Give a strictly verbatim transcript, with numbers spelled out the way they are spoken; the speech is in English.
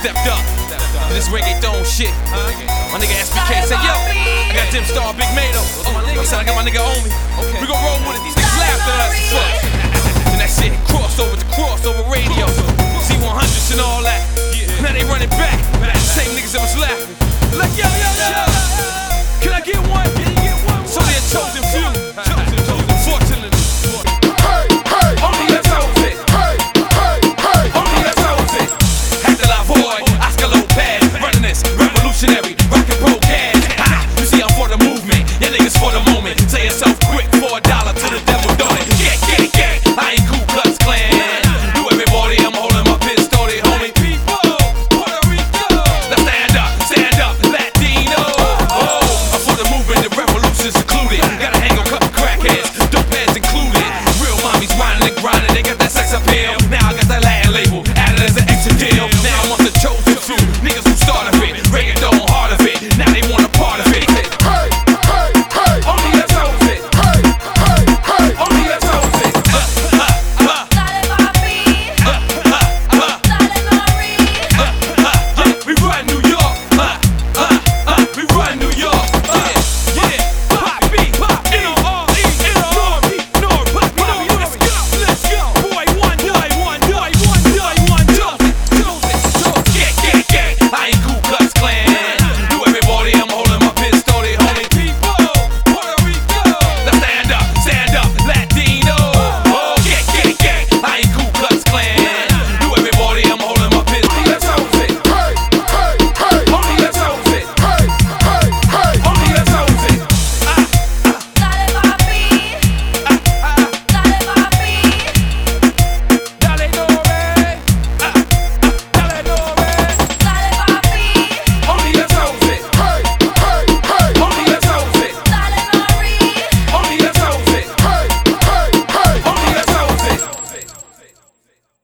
stepped up to this reggaeton shit. My nigga S B K said, yo, I got Dim Star, Big Mato. I said, I got my nigga on me. We gon' roll with it. These niggas laughed at us. Fuck. And that shit crossover to crossover radio.